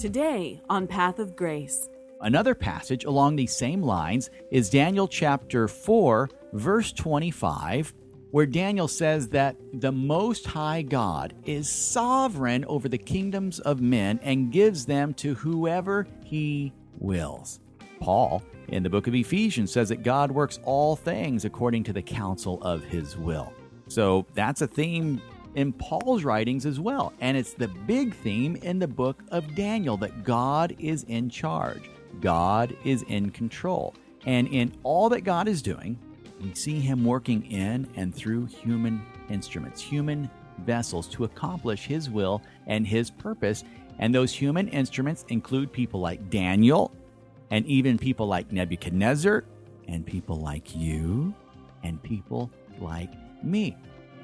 Today on Path of Grace. Another passage along these same lines is Daniel chapter 4, verse 25, where Daniel says that the Most High God is sovereign over the kingdoms of men and gives them to whoever he wills. Paul, in the book of Ephesians, says that God works all things according to the counsel of his will. So that's a theme in Paul's writings as well. And it's the big theme in the book of Daniel, that God is in charge. God is in control. And in all that God is doing, we see him working in and through human instruments, human vessels to accomplish his will and his purpose. And those human instruments include people like Daniel, and even people like Nebuchadnezzar, and people like you, and people like me.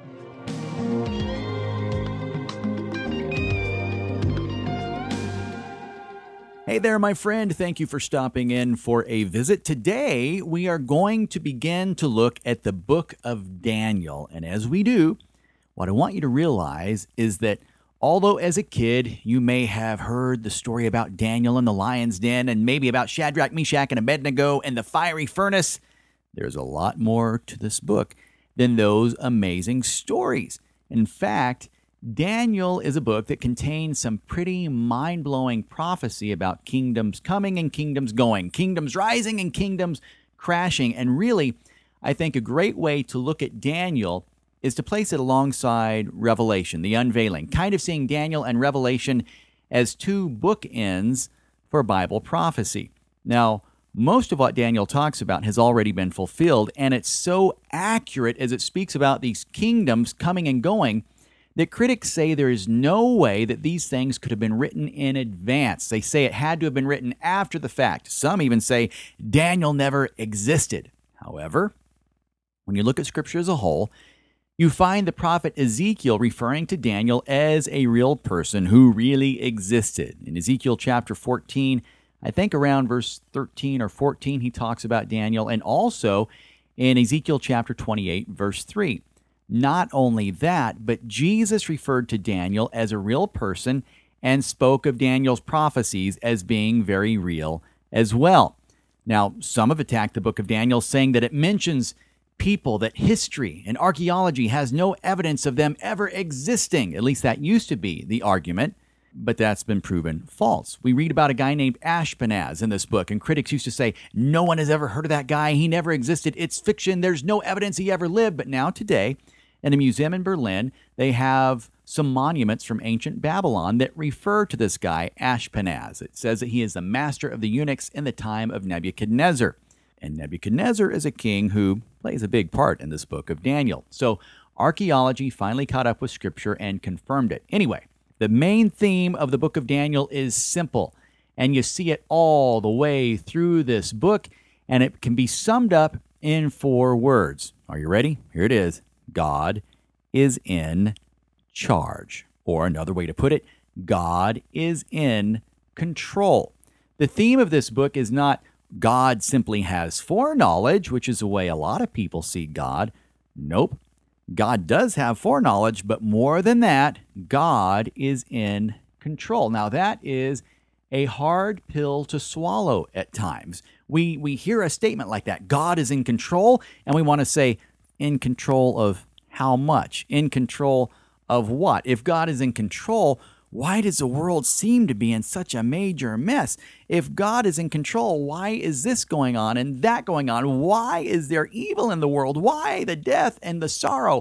Hey there, my friend. Thank you for stopping in for a visit. Today, we are going to begin to look at the book of Daniel. And as we do, what I want you to realize is that although as a kid, you may have heard the story about Daniel in the lion's den and maybe about Shadrach, Meshach, and Abednego and the fiery furnace, there's a lot more to this book than those amazing stories. In fact, Daniel is a book that contains some pretty mind-blowing prophecy about kingdoms coming and kingdoms going, kingdoms rising and kingdoms crashing. And really, I think a great way to look at Daniel is to place it alongside Revelation, the unveiling, kind of seeing Daniel and Revelation as two bookends for Bible prophecy. Now, most of what Daniel talks about has already been fulfilled, and it's so accurate as it speaks about these kingdoms coming and going that critics say there is no way that these things could have been written in advance. They say it had to have been written after the fact. Some even say Daniel never existed. However, when you look at Scripture as a whole, you find the prophet Ezekiel referring to Daniel as a real person who really existed. In Ezekiel chapter 14, I think around verse 13 or 14, he talks about Daniel, and also in Ezekiel chapter 28, verse 3. Not only that, but Jesus referred to Daniel as a real person and spoke of Daniel's prophecies as being very real as well. Now, some have attacked the book of Daniel, saying that it mentions people that history and archaeology has no evidence of them ever existing. At least that used to be the argument, but that's been proven false. We read about a guy named Ashpenaz in this book, and critics used to say, no one has ever heard of that guy. He never existed. It's fiction. There's no evidence he ever lived. But now today, in a museum in Berlin, they have some monuments from ancient Babylon that refer to this guy, Ashpenaz. It says that he is the master of the eunuchs in the time of Nebuchadnezzar. And Nebuchadnezzar is a king who plays a big part in this book of Daniel. So archaeology finally caught up with Scripture and confirmed it. Anyway, the main theme of the book of Daniel is simple, and you see it all the way through this book, and it can be summed up in 4 words. Are you ready? Here it is. God is in charge. Or another way to put it, God is in control. The theme of this book is not God simply has foreknowledge, which is the way a lot of people see God. Nope. God does have foreknowledge, but more than that, God is in control. Now, that is a hard pill to swallow at times. We hear a statement like that, God is in control, and we want to say, in control of how much? In control of what? If God is in control, why does the world seem to be in such a major mess? If God is in control, why is this going on and that going on? Why is there evil in the world? Why the death and the sorrow?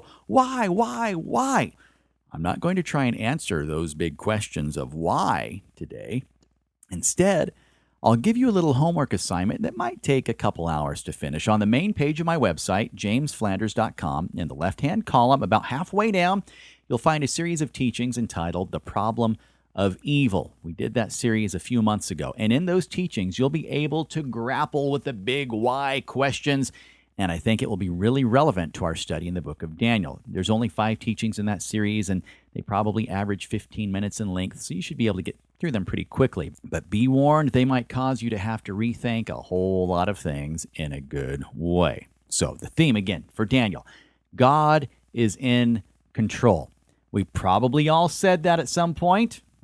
Why? I'm not going to try and answer those big questions of why today. Instead, I'll give you a little homework assignment that might take a couple hours to finish. On the main page of my website, jamesflanders.com, in the left-hand column, about halfway down, you'll find a series of teachings entitled The Problem of Evil. We did that series a few months ago. And in those teachings, you'll be able to grapple with the big why questions. And I think it will be really relevant to our study in the book of Daniel. There's only 5 teachings in that series, and they probably average 15 minutes in length, so you should be able to get through them pretty quickly. But be warned, they might cause you to have to rethink a whole lot of things in a good way. So the theme, again, for Daniel, God is in control. We probably all said that at some point,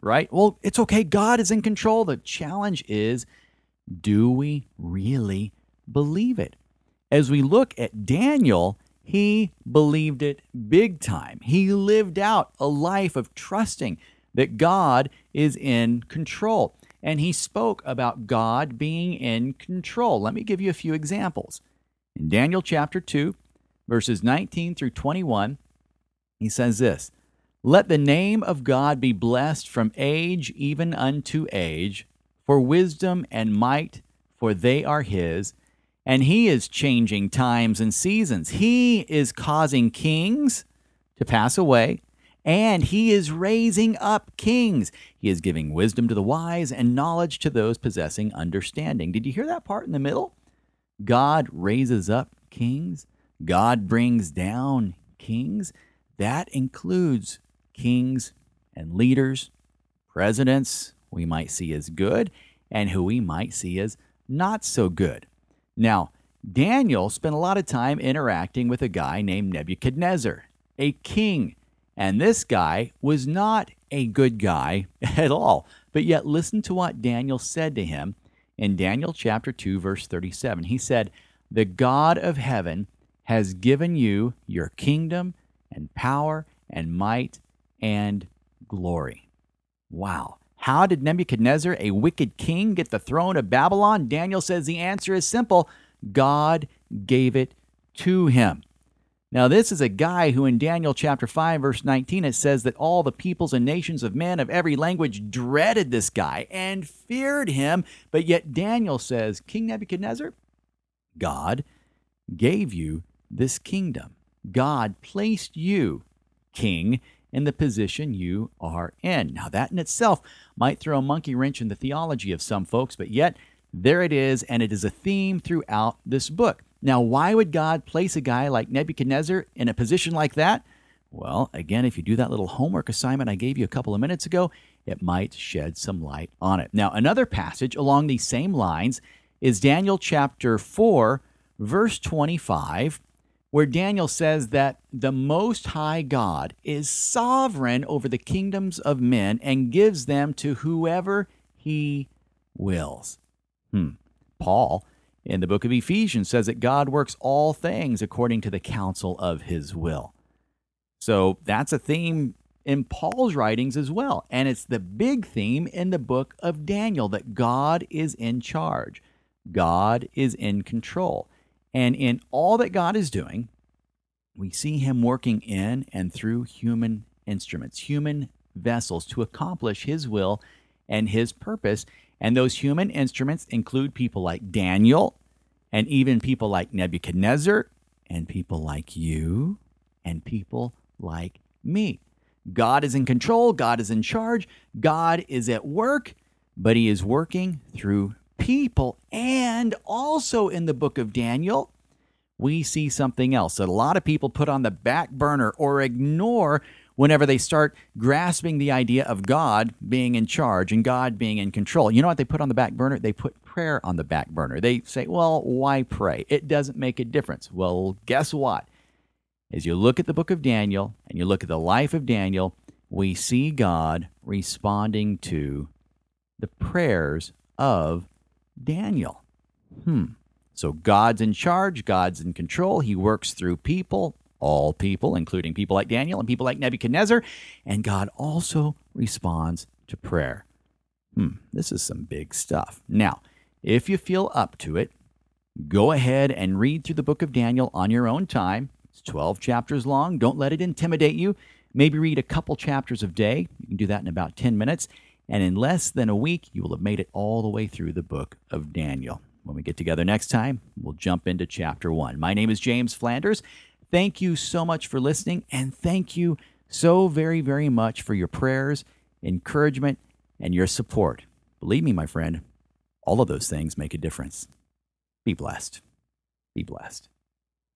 right? Well, it's okay. God is in control. The challenge is, do we really believe it? As we look at Daniel, he believed it big time. He lived out a life of trusting that God is in control. And he spoke about God being in control. Let me give you a few examples. In Daniel chapter 2, verses 19 through 21, he says this, "Let the name of God be blessed from age even unto age, for wisdom and might, for they are his. And he is changing times and seasons. He is causing kings to pass away, and he is raising up kings. He is giving wisdom to the wise and knowledge to those possessing understanding." Did you hear that part in the middle? God raises up kings. God brings down kings. That includes kings and leaders, presidents we might see as good, and who we might see as not so good. Now, Daniel spent a lot of time interacting with a guy named Nebuchadnezzar, a king. And this guy was not a good guy at all. But yet, listen to what Daniel said to him in Daniel chapter 2, verse 37. He said, "The God of heaven has given you your kingdom and power and might and glory." Wow. How did Nebuchadnezzar, a wicked king, get the throne of Babylon? Daniel says the answer is simple. God gave it to him. Now, this is a guy who in Daniel chapter 5, verse 19, it says that all the peoples and nations of men of every language dreaded this guy and feared him. But yet Daniel says, King Nebuchadnezzar, God gave you this kingdom. God placed you, king, in the position you are in. Now, that in itself might throw a monkey wrench in the theology of some folks, but yet there it is, and it is a theme throughout this book. Now, why would God place a guy like Nebuchadnezzar in a position like that? Well, again, if you do that little homework assignment I gave you a couple of minutes ago, it might shed some light on it. Now, another passage along these same lines is Daniel chapter 4, verse 25, where Daniel says that the Most High God is sovereign over the kingdoms of men and gives them to whoever he wills. Paul, in the book of Ephesians, says that God works all things according to the counsel of his will. So that's a theme in Paul's writings as well. And it's the big theme in the book of Daniel, that God is in charge. God is in control. And in all that God is doing, we see him working in and through human instruments, human vessels, to accomplish his will and his purpose. And those human instruments include people like Daniel, and even people like Nebuchadnezzar, and people like you, and people like me. God is in control. God is in charge. God is at work, but he is working through people. And also in the book of Daniel, we see something else that a lot of people put on the back burner or ignore whenever they start grasping the idea of God being in charge and God being in control. You know what they put on the back burner? They put prayer on the back burner. They say, well, why pray? It doesn't make a difference. Well, guess what? As you look at the book of Daniel and you look at the life of Daniel, we see God responding to the prayers of Daniel. So God's in charge. God's in control. He works through people, all people, including people like Daniel and people like Nebuchadnezzar. And God also responds to prayer. This is some big stuff. Now, if you feel up to it, go ahead and read through the book of Daniel on your own time. It's 12 chapters long. Don't let it intimidate you. Maybe read a couple chapters a day. You can do that in about 10 minutes. And in less than a week, you will have made it all the way through the book of Daniel. When we get together next time, we'll jump into chapter 1. My name is James Flanders. Thank you so much for listening, and thank you so very, very much for your prayers, encouragement, and your support. Believe me, my friend, all of those things make a difference. Be blessed. Be blessed.